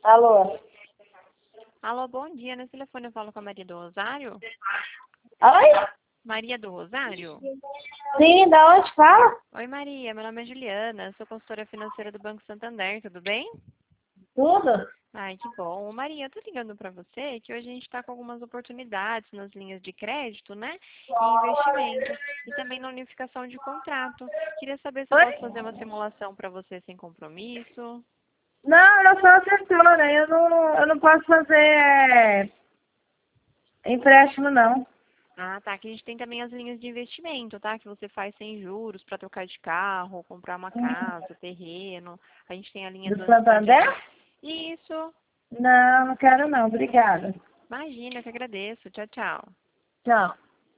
Alô? Alô, bom dia. Nesse telefone eu falo com a Maria do Rosário. Oi? Maria do Rosário? Sim, da onde fala? Oi, Maria. Meu nome é Juliana. Sou consultora financeira do Banco Santander. Tudo bem? Tudo? Ai, que bom. Maria, eu tô ligando para você que hoje a gente está com algumas oportunidades nas linhas de crédito, né? E investimentos. E também na unificação de contrato. Queria saber se eu Oi? posso fazer uma simulação para você sem compromisso. Não, eu sou assessora. Eu não posso fazer empréstimo, não. Ah, tá. Aqui a gente tem também as linhas de investimento, tá? Que você faz sem juros para trocar de carro, comprar uma casa, terreno. A gente tem a linha Do transição de Santander? atividade. Isso. Não, não quero não. Obrigada. Imagina, eu que agradeço. Tchau, tchau. Tchau.